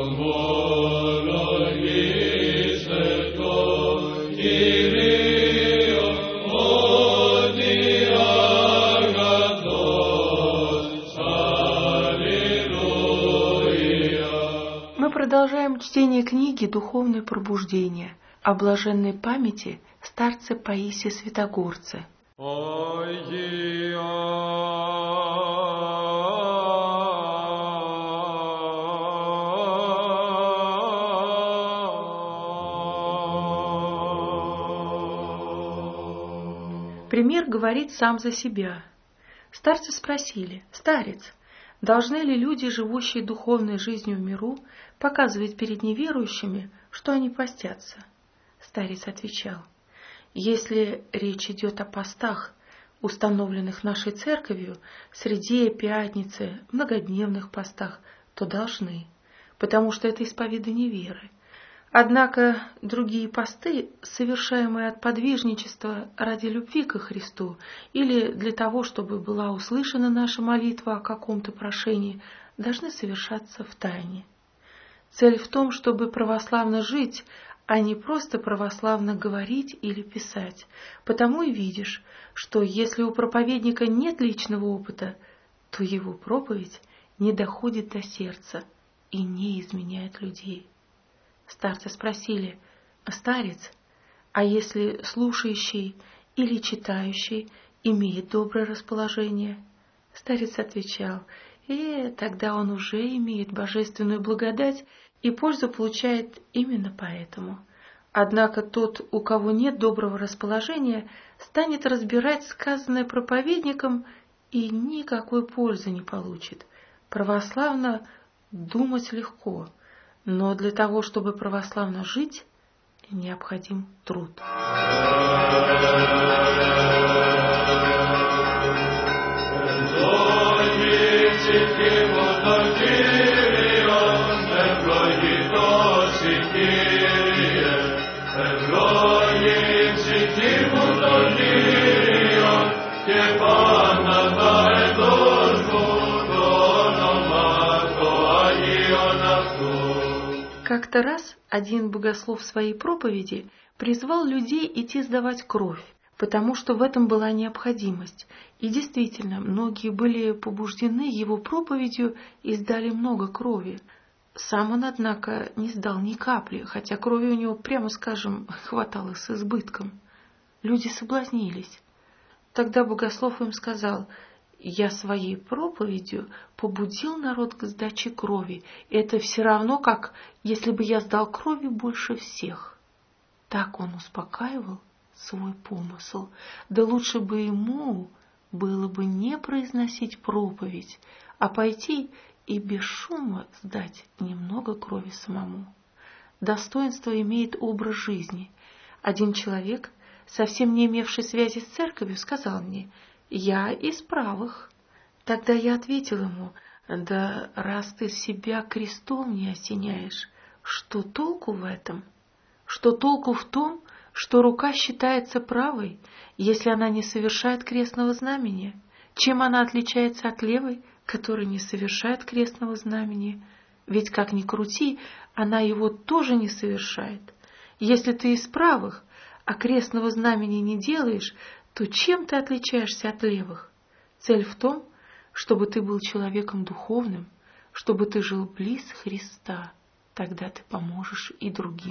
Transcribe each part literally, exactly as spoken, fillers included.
Мы продолжаем чтение книги «Духовное пробуждение» о блаженной памяти старце Паисии Святогорце. Пример говорит сам за себя. Старцы спросили: «Старец, должны ли люди, живущие духовной жизнью в миру, показывать перед неверующими, что они постятся?» Старец отвечал: «Если речь идет о постах, установленных нашей церковью, среде, пятницы, многодневных постах, то должны, потому что это исповедание веры. Однако другие посты, совершаемые от подвижничества ради любви ко Христу или для того, чтобы была услышана наша молитва о каком-то прошении, должны совершаться в тайне. Цель в том, чтобы православно жить, а не просто православно говорить или писать. Потому и видишь, что если у проповедника нет личного опыта, то его проповедь не доходит до сердца и не изменяет людей». Старцы спросили: «Старец, а если слушающий или читающий имеет доброе расположение?» Старец отвечал: «Э, тогда он уже имеет божественную благодать и пользу получает именно поэтому. Однако тот, у кого нет доброго расположения, станет разбирать сказанное проповедником и никакой пользы не получит. Православно думать легко, но для того, чтобы православно жить, необходим труд». Как-то раз один богослов в своей проповеди призвал людей идти сдавать кровь, потому что в этом была необходимость. И действительно, многие были побуждены его проповедью и сдали много крови. Сам он, однако, не сдал ни капли, хотя крови у него, прямо скажем, хватало с избытком. Люди соблазнились. Тогда богослов им сказал: «Я своей проповедью побудил народ к сдаче крови. Это все равно, как если бы я сдал крови больше всех». Так он успокаивал свой помысл. Да лучше бы ему было бы не произносить проповедь, а пойти и без шума сдать немного крови самому. Достоинство имеет образ жизни. Один человек, совсем не имевший связи с церковью, сказал мне: «Я из правых». Тогда я ответил ему: «Да раз ты себя крестом не осеняешь, что толку в этом? Что толку в том, что рука считается правой, если она не совершает крестного знамения? Чем она отличается от левой, которая не совершает крестного знамения? Ведь, как ни крути, она его тоже не совершает. Если ты из правых, а крестного знамения не делаешь, то чем ты отличаешься от левых? Цель в том, чтобы ты был человеком духовным, чтобы ты жил близ Христа. Тогда ты поможешь и другим».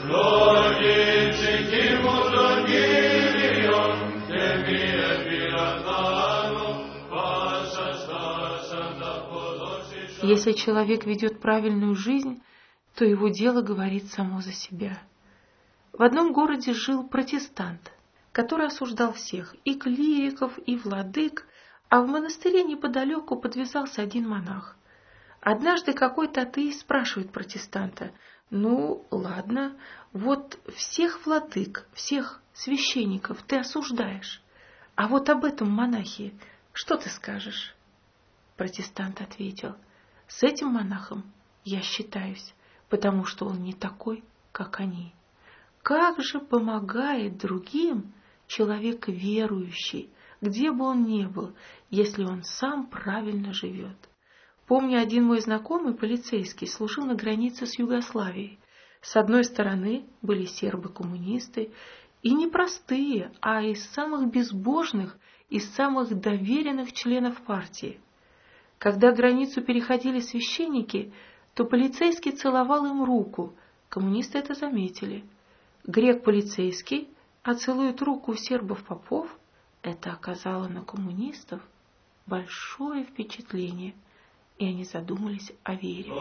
Если человек ведет правильную жизнь, то его дело говорит само за себя. В одном городе жил протестант, который осуждал всех, и клириков, и владык, а в монастыре неподалеку подвязался один монах. Однажды какой-то атеист спрашивает протестанта: «Ну, ладно, вот всех владык, всех священников ты осуждаешь, а вот об этом монахе что ты скажешь?» Протестант ответил: «С этим монахом я считаюсь, потому что он не такой, как они». Как же помогает другим человек верующий, где бы он ни был, если он сам правильно живет? Помню, один мой знакомый, полицейский, служил на границе с Югославией. С одной стороны были сербы-коммунисты, и не простые, а из самых безбожных, из самых доверенных членов партии. Когда границу переходили священники, то полицейский целовал им руку. Коммунисты это заметили. Грек-полицейский, а целует руку у сербов-попов, это оказало на коммунистов большое впечатление, и они задумались о вере.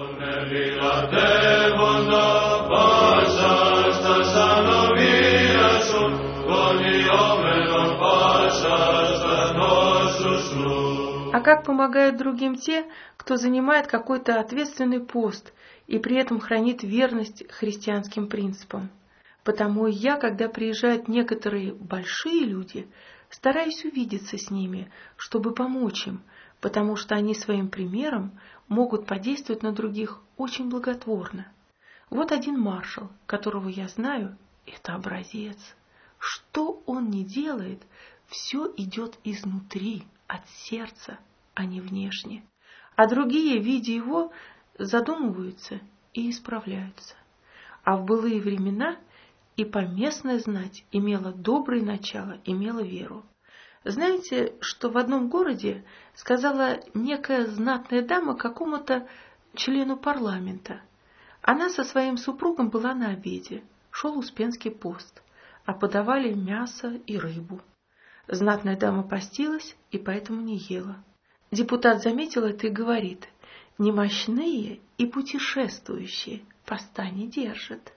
А как помогают другим те, кто занимает какой-то ответственный пост и при этом хранит верность христианским принципам? Потому я, когда приезжают некоторые большие люди, стараюсь увидеться с ними, чтобы помочь им, потому что они своим примером могут подействовать на других очень благотворно. Вот один маршал, которого я знаю, это образец. Что он ни делает, все идет изнутри, от сердца, а не внешне. А другие, видя его, задумываются и исправляются. А в былые времена и поместная знать имела доброе начало, имела веру. Знаете, что в одном городе сказала некая знатная дама какому-то члену парламента? Она со своим супругом была на обеде, шел Успенский пост, а подавали мясо и рыбу. Знатная дама постилась и поэтому не ела. Депутат заметил это и говорит: немощные и путешествующие поста не держат.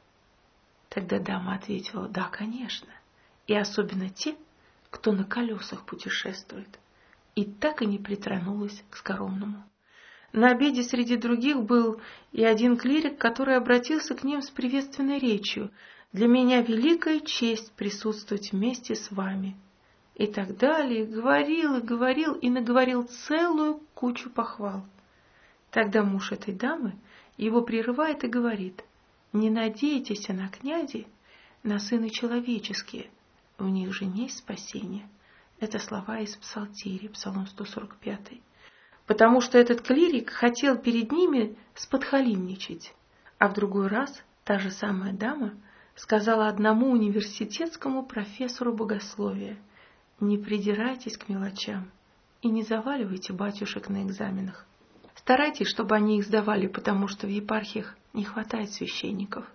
Тогда дама ответила: да, конечно, и особенно те, кто на колесах путешествует. И так и не притронулась к скоромному. На обеде среди других был и один клирик, который обратился к ним с приветственной речью: «Для меня великая честь присутствовать вместе с вами». И так далее, говорил и говорил, и наговорил целую кучу похвал. Тогда муж этой дамы его прерывает и говорит: «Не надейтесь на князи, на сыны человеческие, в них же есть спасение». Это слова из Псалтири, Псалом сто сорок пять. Потому что этот клирик хотел перед ними сподхалимничать. А в другой раз та же самая дама сказала одному университетскому профессору богословия: «Не придирайтесь к мелочам и не заваливайте батюшек на экзаменах. Старайтесь, чтобы они их сдавали, потому что в епархиях не хватает священников».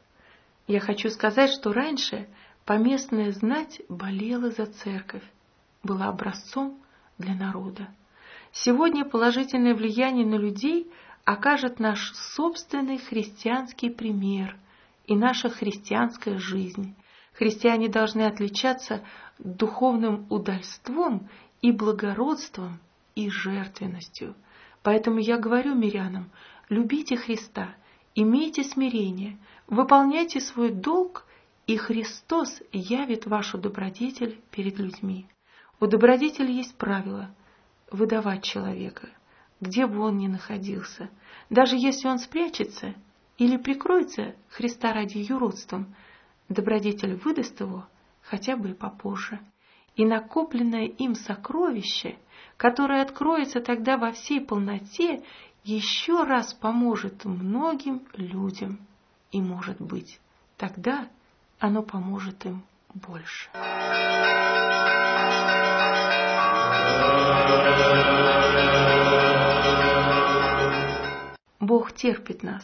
Я хочу сказать, что раньше поместная знать болела за церковь, была образцом для народа. Сегодня положительное влияние на людей окажет наш собственный христианский пример и наша христианская жизнь. Христиане должны отличаться духовным удальством и благородством и жертвенностью. Поэтому я говорю мирянам: любите Христа, имейте смирение, выполняйте свой долг, и Христос явит вашу добродетель перед людьми. У добродетели есть правило – выдавать человека, где бы он ни находился. Даже если он спрячется или прикроется Христа ради юродством, добродетель выдаст его хотя бы и попозже. И накопленное им сокровище, которое откроется тогда во всей полноте, еще раз поможет многим людям. И, может быть, тогда оно поможет им больше. Бог терпит нас.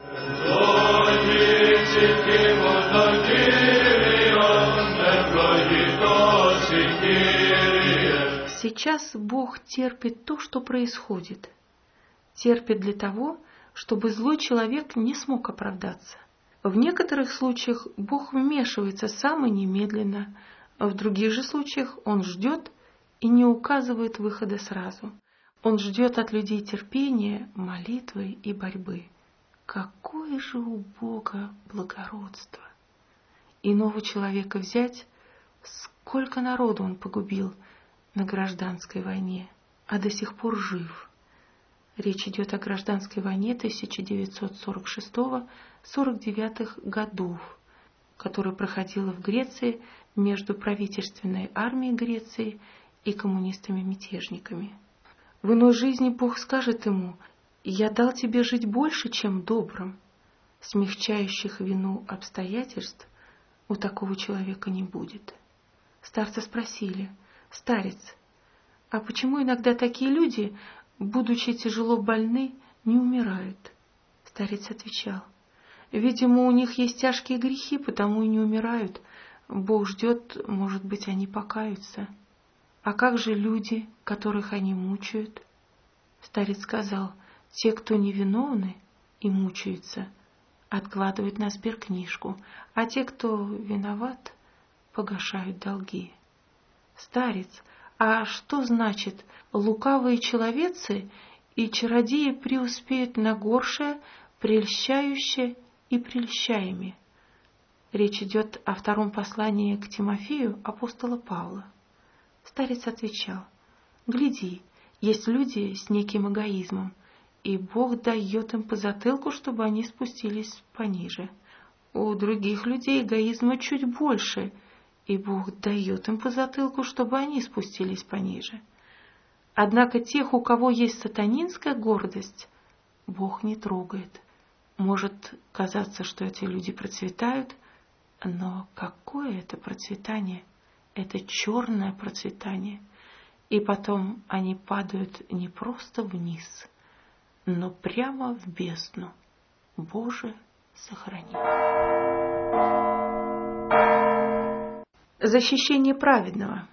Сейчас Бог терпит то, что происходит. Терпит для того, чтобы злой человек не смог оправдаться. В некоторых случаях Бог вмешивается сам и немедленно, а в других же случаях Он ждет и не указывает выхода сразу. Он ждет от людей терпения, молитвы и борьбы. Какое же у Бога благородство! Иного человека взять, сколько народу он погубил на гражданской войне, а до сих пор жив. Речь идет о гражданской войне тысяча девятьсот сорок шестого — сорок девятого годов, которая проходила в Греции между правительственной армией Греции и коммунистами-мятежниками. В иной жизни Бог скажет ему: я дал тебе жить больше, чем добрым. Смягчающих вину обстоятельств у такого человека не будет. Старца спросили: старец, а почему иногда такие люди, будучи тяжело больны, не умирают? Старец отвечал: видимо, у них есть тяжкие грехи, потому и не умирают. Бог ждет, может быть, они покаются. А как же люди, которых они мучают? Старец сказал: те, кто невиновны и мучаются, откладывают на сберкнижку, а те, кто виноват, погашают долги. Старец, а что значит лукавые человецы и чародеи преуспеют на горшее, прельщающее и прельщаемое? Речь идет о втором послании к Тимофею апостола Павла. Старец отвечал: гляди, есть люди с неким эгоизмом, и Бог дает им по затылку, чтобы они спустились пониже. У других людей эгоизма чуть больше, и Бог дает им по затылку, чтобы они спустились пониже. Однако тех, у кого есть сатанинская гордость, Бог не трогает. Может казаться, что эти люди процветают, но какое это процветание? Это черное процветание. И потом они падают не просто вниз, но прямо в бездну. Боже, сохрани. Защищение праведного.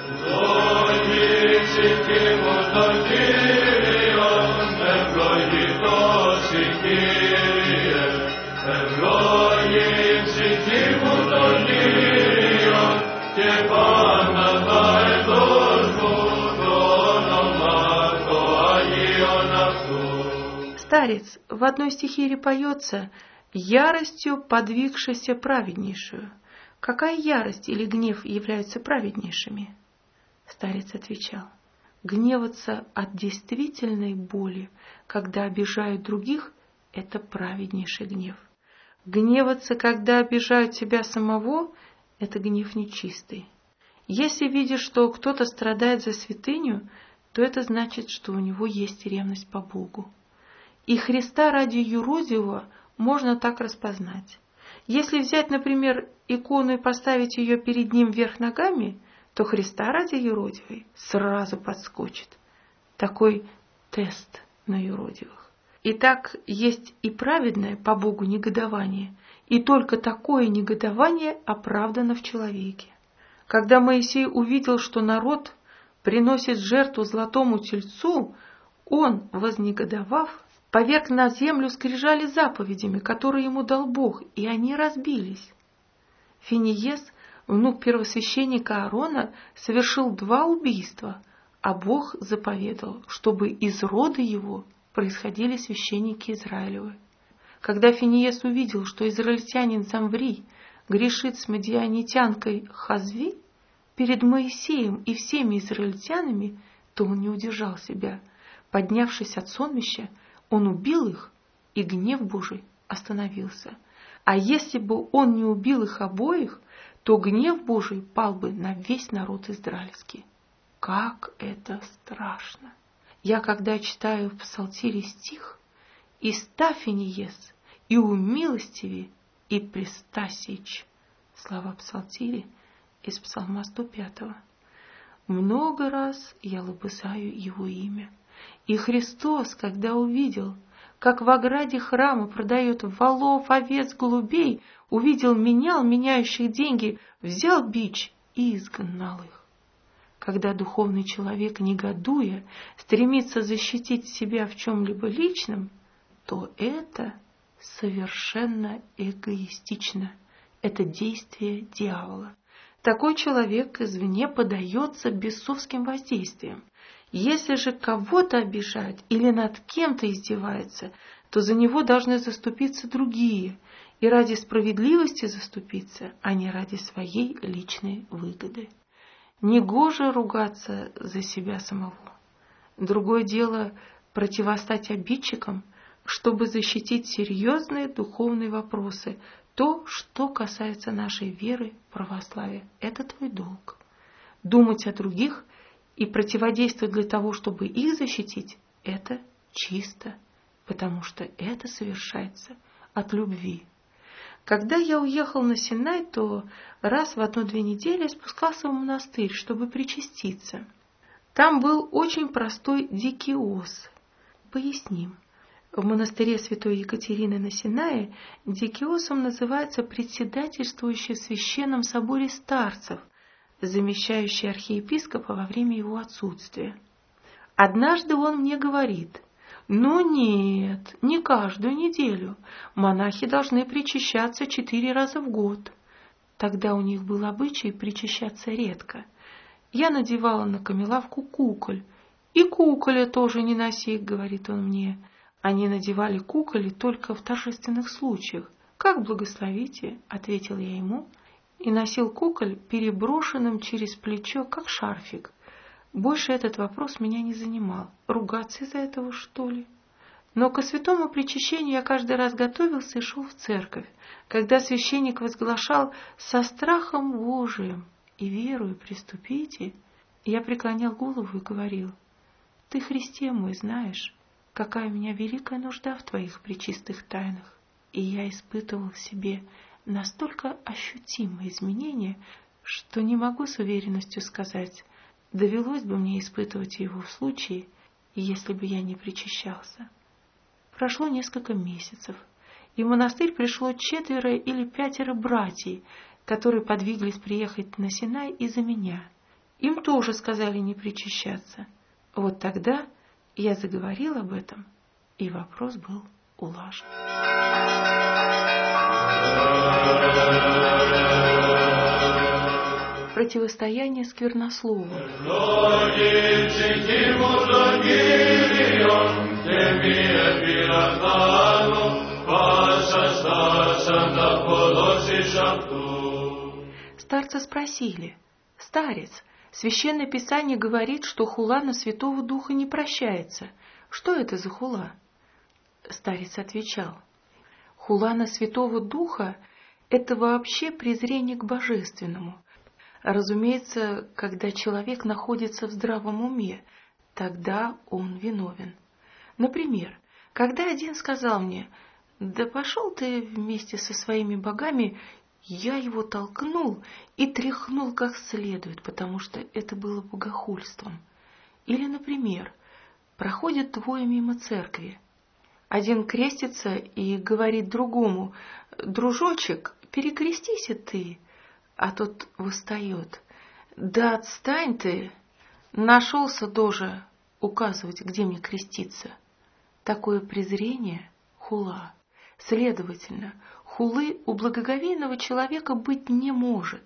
Старец в одной стихире поется: яростью подвигшейся праведнейшую. Какая ярость или гнев являются праведнейшими? Старец отвечал: гневаться от действительной боли, когда обижают других, это праведнейший гнев. Гневаться, когда обижают тебя самого, это гнев нечистый. Если видишь, что кто-то страдает за святыню, то это значит, что у него есть ревность по Богу. И Христа ради юродивого можно так распознать. Если взять, например, икону и поставить ее перед ним вверх ногами, то Христа ради юродивой сразу подскочит. Такой тест на юродивых. Итак, есть и праведное по Богу негодование, и только такое негодование оправдано в человеке. Когда Моисей увидел, что народ приносит жертву золотому тельцу, он, вознегодовав, поверг на землю скрижали заповедями, которые ему дал Бог, и они разбились. Финиес, внук первосвященника Аарона, совершил два убийства, а Бог заповедал, чтобы из рода его происходили священники Израилевы. Когда Финиес увидел, что израильтянин Замври грешит с мадианитянкой Хазви перед Моисеем и всеми израильтянами, то он не удержал себя. Поднявшись от сонмища, он убил их, и гнев Божий остановился. А если бы он не убил их обоих, то гнев Божий пал бы на весь народ израильский. Как это страшно! Я, когда читаю в Псалтире стих: «И ста Финиес, и умилостиви, и преста сечь», слова Псалтире из Псалма сто пятого. Много раз я лобызаю его имя. И Христос, когда увидел, как в ограде храма продают волов, овец, голубей, увидел менял, меняющих деньги, взял бич и изгнал их. Когда духовный человек, негодуя, стремится защитить себя в чем-либо личном, то это совершенно эгоистично. Это действие дьявола. Такой человек извне поддается бесовским воздействиям. Если же кого-то обижает или над кем-то издевается, то за него должны заступиться другие, и ради справедливости заступиться, а не ради своей личной выгоды. Негоже ругаться за себя самого. Другое дело противостать обидчикам, чтобы защитить серьезные духовные вопросы, то, что касается нашей веры, православия. Это твой долг. Думать о других и противодействовать для того, чтобы их защитить, это чисто потому что это совершается от любви. Когда я уехал на Синай, то раз в одну-две недели спускался в монастырь, чтобы причаститься. Там был очень простой дикиос. Поясним. В монастыре святой Екатерины на Синае дикиосом называется председательствующий в священном соборе старцев, замещающий архиепископа во время его отсутствия. Однажды он мне говорит: «Ну нет, не каждую неделю. Монахи должны причащаться четыре раза в год». Тогда у них был обычай причащаться редко. Я надевала на камелавку куколь. «И куколя тоже не носи», — говорит он мне. Они надевали куколи только в торжественных случаях. «Как благословите», — ответил я ему, и носил куколь переброшенным через плечо, как шарфик. Больше этот вопрос меня не занимал. Ругаться из-за этого, что ли? Но ко святому причащению я каждый раз готовился и шел в церковь, когда священник возглашал «со страхом Божиим и верою приступите», я преклонял голову и говорил: «Ты, Христе мой, знаешь, какая у меня великая нужда в Твоих пречистых тайнах». И я испытывал в себе настолько ощутимые изменения, что не могу с уверенностью сказать, довелось бы мне испытывать его в случае, если бы я не причащался. Прошло несколько месяцев, и в монастырь пришло четверо или пятеро братьев, которые подвиглись приехать на Синай из-за меня. Им тоже сказали не причащаться. Вот тогда я заговорил об этом, и вопрос был улажен. Противостояние сквернослову. Старца спросили: «Старец, Священное Писание говорит, что хула на Святого Духа не прощается. Что это за хула?» Старец отвечал: «Хула на Святого Духа – это вообще презрение к Божественному. Разумеется, когда человек находится в здравом уме, тогда он виновен. Например, когда один сказал мне: «Да пошел ты вместе со своими богами», я его толкнул и тряхнул как следует, потому что это было богохульством. Или, например, проходят двое мимо церкви. Один крестится и говорит другому: «Дружочек, перекрестись и ты». А тот восстает: «Да отстань ты! Нашелся тоже указывать, где мне креститься». Такое презрение — хула. Следовательно, хулы у благоговейного человека быть не может.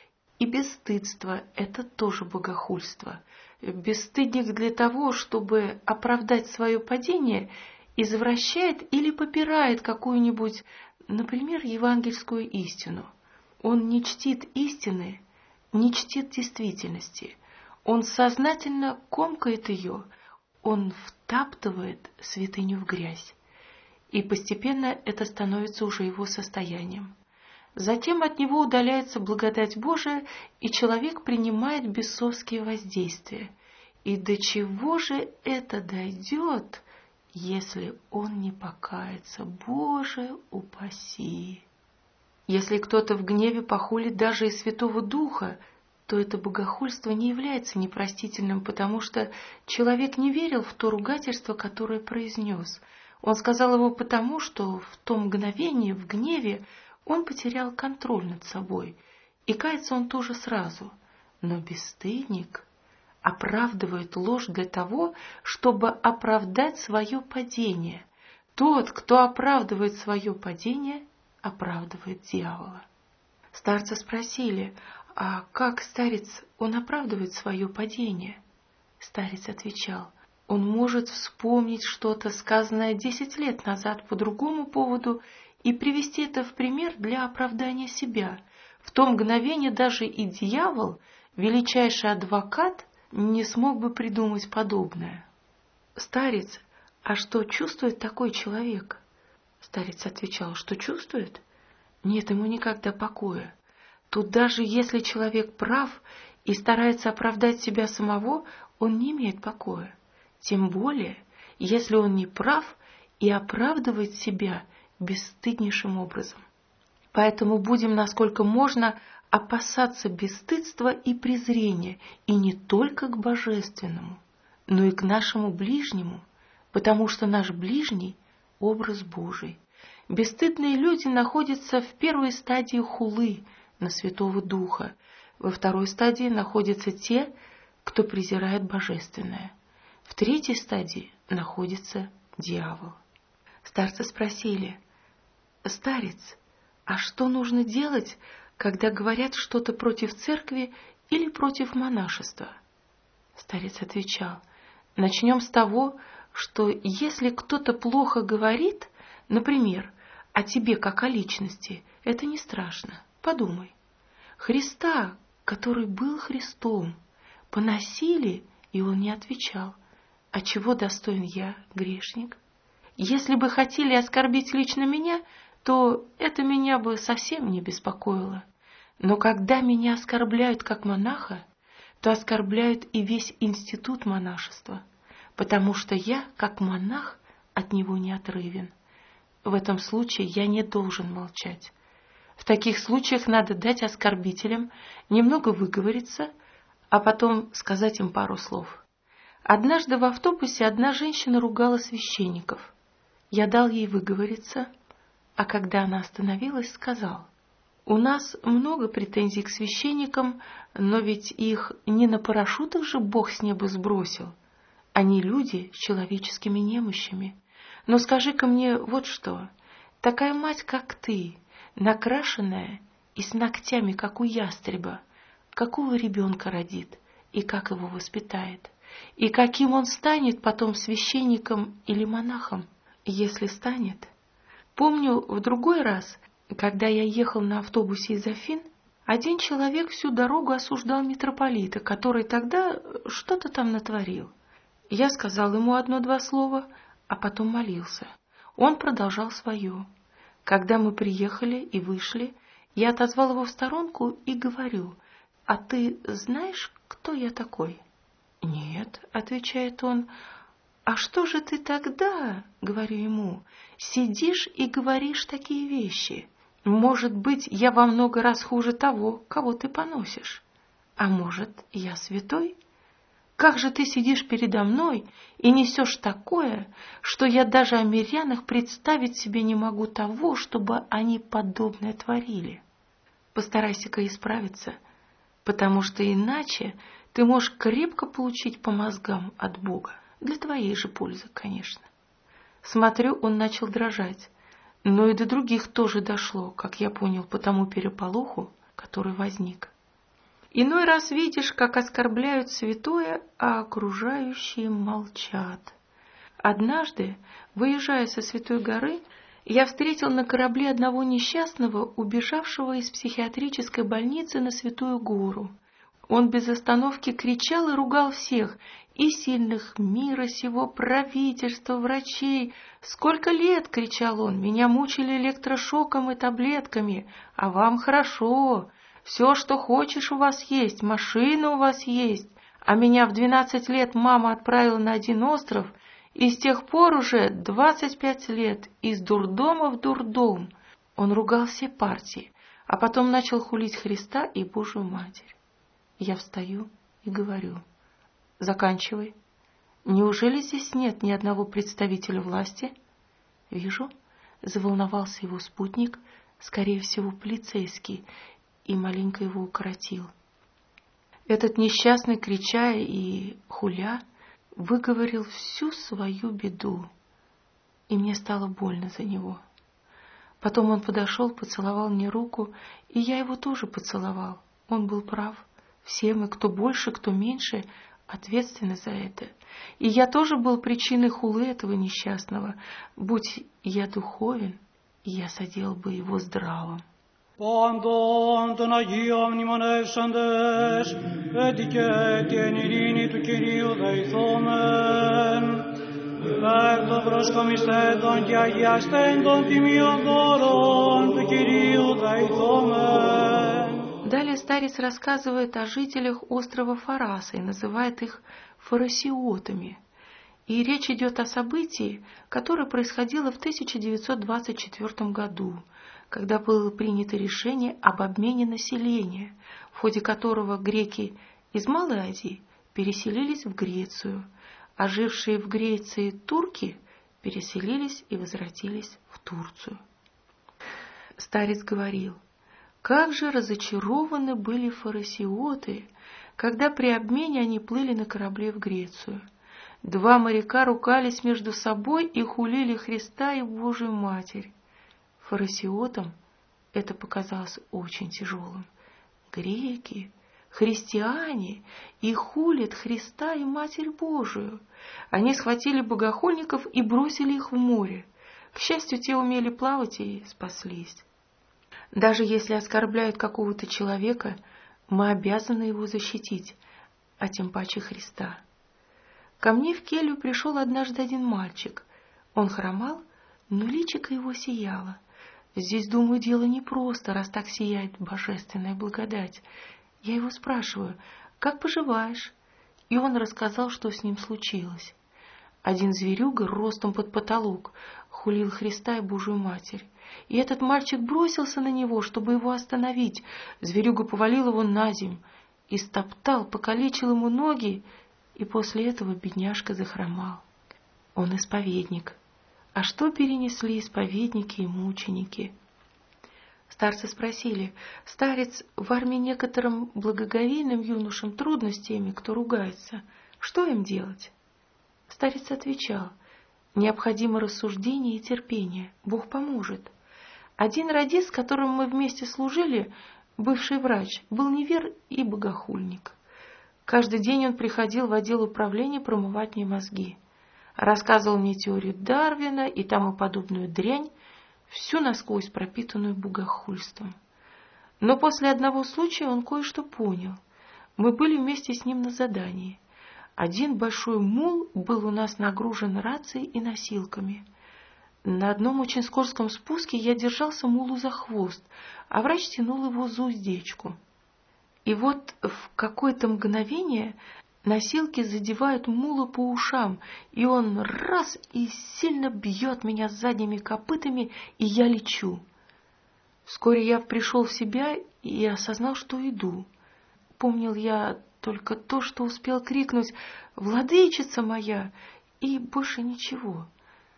И бесстыдство — это тоже богохульство. Бесстыдник для того, чтобы оправдать свое падение, извращает или попирает какую-нибудь, например, евангельскую истину. Он не чтит истины, не чтит действительности. Он сознательно комкает ее, он втаптывает святыню в грязь. И постепенно это становится уже его состоянием. Затем от него удаляется благодать Божия, и человек принимает бесовские воздействия. И до чего же это дойдет, если он не покается? Боже упаси! Если кто-то в гневе похулит даже и Святого Духа, то это богохульство не является непростительным, потому что человек не верил в то ругательство, которое произнес. Он сказал его потому, что в то мгновение, в гневе, он потерял контроль над собой, и кается он тоже сразу. Но бесстыдник оправдывает ложь для того, чтобы оправдать свое падение. Тот, кто оправдывает свое падение, оправдывает дьявола. Старца спросили: «А как, старец, он оправдывает свое падение?» Старец отвечал: «Он может вспомнить что-то, сказанное десять лет назад по другому поводу, и привести это в пример для оправдания себя. В то мгновение даже и дьявол, величайший адвокат, не смог бы придумать подобное». «Старец, а что чувствует такой человек?» Старец отвечал: «Что чувствует? Нет ему никогда покоя. Тут даже если человек прав и старается оправдать себя самого, он не имеет покоя. Тем более, если он не прав и оправдывать себя бесстыднейшим образом. Поэтому будем, насколько можно, опасаться бесстыдства и презрения, и не только к божественному, но и к нашему ближнему, потому что наш ближний – образ Божий. Бесстыдные люди находятся в первой стадии хулы на Святого Духа, во второй стадии находятся те, кто презирает божественное, в третьей стадии находится дьявол. Старцы спросили: «Старец, а что нужно делать, когда говорят что-то против церкви или против монашества?» Старец отвечал: «Начнем с того, что если кто-то плохо говорит, например, о тебе как о личности, это не страшно. Подумай. Христа, который был Христом, поносили, и он не отвечал: а чего достоин я, грешник? Если бы хотели оскорбить лично меня, то это меня бы совсем не беспокоило. Но когда меня оскорбляют как монаха, то оскорбляют и весь институт монашества, потому что я, как монах, от него не отрывен. В этом случае я не должен молчать. В таких случаях надо дать оскорбителям немного выговориться, а потом сказать им пару слов. Однажды в автобусе одна женщина ругала священников. Я дал ей выговориться, а когда она остановилась, сказал: «У нас много претензий к священникам, но ведь их не на парашютах же Бог с неба сбросил. Они люди с человеческими немощами. Но скажи-ка мне вот что. Такая мать, как ты, накрашенная и с ногтями, как у ястреба, какого ребенка родит и как его воспитает? И каким он станет потом священником или монахом, если станет?» Помню, в другой раз, когда я ехал на автобусе из Афин, один человек всю дорогу осуждал митрополита, который тогда что-то там натворил. Я сказал ему одно-два слова, а потом молился. Он продолжал свое. Когда мы приехали и вышли, я отозвал его в сторонку и говорю: «А ты знаешь, кто я такой?» «Нет», — отвечает он. «А что же ты тогда, — говорю ему, — сидишь и говоришь такие вещи? Может быть, я во много раз хуже того, кого ты поносишь. А может, я святой? Как же ты сидишь передо мной и несешь такое, что я даже о мирянах представить себе не могу того, чтобы они подобное творили? Постарайся-ка исправиться, потому что иначе ты можешь крепко получить по мозгам от Бога. Для твоей же пользы, конечно». Смотрю, он начал дрожать, но и до других тоже дошло, как я понял по тому переполоху, который возник. Иной раз видишь, как оскорбляют святое, а окружающие молчат. Однажды, выезжая со Святой горы, я встретил на корабле одного несчастного, убежавшего из психиатрической больницы на Святую гору. Он без остановки кричал и ругал всех, и сильных мира сего, правительства, врачей. «Сколько лет, — кричал он, — меня мучили электрошоком и таблетками, а вам хорошо, все, что хочешь, у вас есть, машина у вас есть, а меня в двенадцать лет мама отправила на один остров, и с тех пор уже двадцать пять лет из дурдома в дурдом». Он ругал все партии, а потом начал хулить Христа и Божию Матерь. Я встаю и говорю: «Заканчивай. Неужели здесь нет ни одного представителя власти?» Вижу, заволновался его спутник, скорее всего, полицейский, и маленько его укоротил. Этот несчастный, крича и хуля, выговорил всю свою беду, и мне стало больно за него. Потом он подошел, поцеловал мне руку, и я его тоже поцеловал. Он был прав. Все мы, кто больше, кто меньше, ответственны за это. И я тоже был причиной хулы этого несчастного. Будь я духовен, я садил бы его здравым. Πάντων των Αγίων μνημονεύσαντες, έτυχε την ειρήνη του Κυρίου δεηθόμεν, υπέρ των προσκομιστέντων και αγιαστέντων τιμίων δώρων του Κυρίου δεηθόμεν. Далее старец рассказывает о жителях острова Фараса и называет их фарасиотами. И речь идет о событии, которое происходило в тысяча девятьсот двадцать четвёртом году, когда было принято решение об обмене населения, в ходе которого греки из Малой Азии переселились в Грецию, а жившие в Греции турки переселились и возвратились в Турцию. Старец говорил: как же разочарованы были фарисеоты, когда при обмене они плыли на корабле в Грецию. Два моряка ругались между собой и хулили Христа и Божию Матерь. Фарисеотам это показалось очень тяжелым. Греки, христиане, и хулят Христа и Матерь Божию. Они схватили богохульников и бросили их в море. К счастью, те умели плавать и спаслись. Даже если оскорбляют какого-то человека, мы обязаны его защитить, а тем паче Христа. Ко мне в келью пришел однажды один мальчик. Он хромал, но личико его сияло. Здесь, думаю, дело непросто, раз так сияет божественная благодать. Я его спрашиваю: как поживаешь? И он рассказал, что с ним случилось. Один зверюга ростом под потолок хулил Христа и Божию Матерь. И этот мальчик бросился на него, чтобы его остановить. Зверюга повалил его на земь, истоптал, покалечил ему ноги, и после этого бедняжка захромал. Он исповедник. А что перенесли исповедники и мученики? Старцы спросили: старец, в армии некоторым благоговейным юношам трудно с теми, кто ругается. Что им делать? Старец отвечал: необходимо рассуждение и терпение. Бог поможет. Один радист, с которым мы вместе служили, бывший врач, был невер и богохульник. Каждый день он приходил в отдел управления промывать мне мозги. Рассказывал мне теорию Дарвина и тому подобную дрянь, всю насквозь пропитанную богохульством. Но после одного случая он кое-что понял. Мы были вместе с ним на задании. Один большой мул был у нас нагружен рацией и носилками. На одном очень скользком спуске я держался мулу за хвост, а врач тянул его за уздечку. И вот в какое-то мгновение носилки задевают мула по ушам, и он раз и сильно бьет меня задними копытами, и я лечу. Вскоре я пришел в себя и осознал, что иду. Помнил я только то, что успел крикнуть: «Владычица моя!» и больше ничего.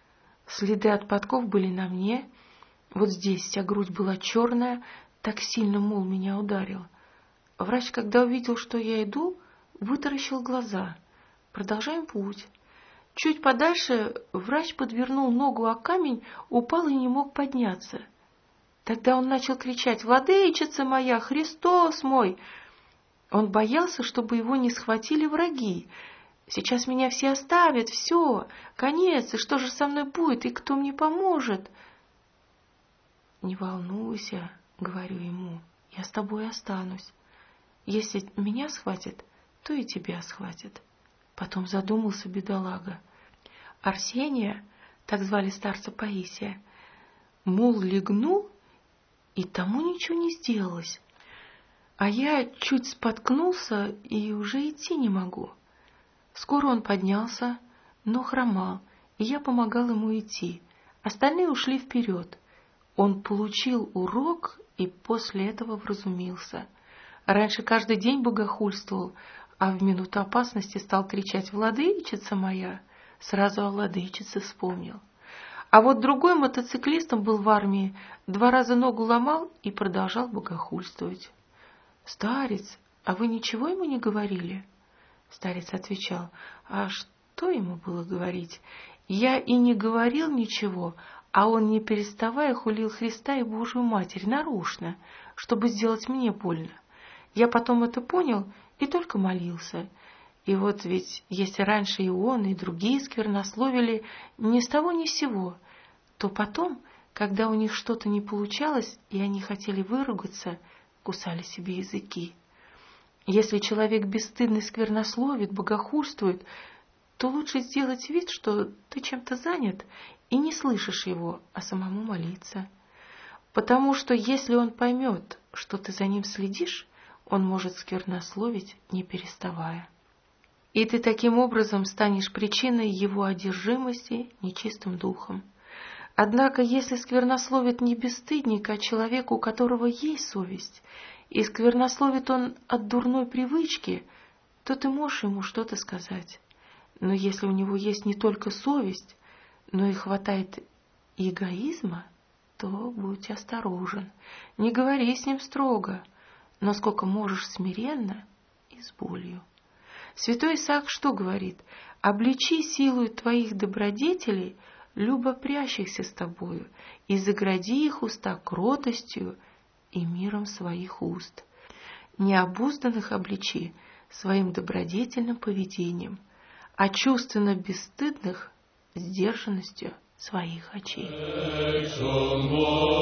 Следы от подков были на мне, вот здесь вся грудь была черная, так сильно мул меня ударил. Врач, когда увидел, что я иду, вытаращил глаза. Продолжаем путь. Чуть подальше врач подвернул ногу о камень, упал и не мог подняться. Тогда он начал кричать: «Владычица моя, Христос мой!» Он боялся, чтобы его не схватили враги. «Сейчас меня все оставят, все, конец, и что же со мной будет, и кто мне поможет?» «Не волнуйся», — говорю ему, — «я с тобой останусь. Если меня схватят, то и тебя схватят». Потом задумался бедолага. Арсения, так звали старца Паисия, мул легнул, и тому ничего не сделалось. А я чуть споткнулся и уже идти не могу. Скоро он поднялся, но хромал, и я помогал ему идти. Остальные ушли вперед. Он получил урок и после этого вразумился. Раньше каждый день богохульствовал, а в минуту опасности стал кричать: «Владычица моя!» Сразу о владычице вспомнил. А вот другой мотоциклистом был в армии, два раза ногу ломал и продолжал богохульствовать. «Старец, а вы ничего ему не говорили?» Старец отвечал: «А что ему было говорить? Я и не говорил ничего, а он, не переставая, хулил Христа и Божию Матерь нарочно, чтобы сделать мне больно. Я потом это понял и только молился. И вот ведь, если раньше и он, и другие сквернословили ни с того ни с сего, то потом, когда у них что-то не получалось, и они хотели выругаться, кусали себе языки. Если человек бесстыдно сквернословит, богохульствует, то лучше сделать вид, что ты чем-то занят и не слышишь его, а самому молиться. Потому что если он поймет, что ты за ним следишь, он может сквернословить, не переставая». и ты таким образом станешь причиной его одержимости нечистым духом. Однако, если сквернословит не бесстыдник, а человек, у которого есть совесть, и сквернословит он от дурной привычки, то ты можешь ему что-то сказать. Но если у него есть не только совесть, но и хватает эгоизма, то будь осторожен. Не говори с ним строго, но сколько можешь смиренно и с болью. Святой Исаак что говорит? «Обличи силою твоих добродетелей, любопрящихся с тобою, и загради их уста кротостью и миром своих уст». Необузданных обличи своим добродетельным поведением, а чувственно бесстыдных сдержанностью своих очей.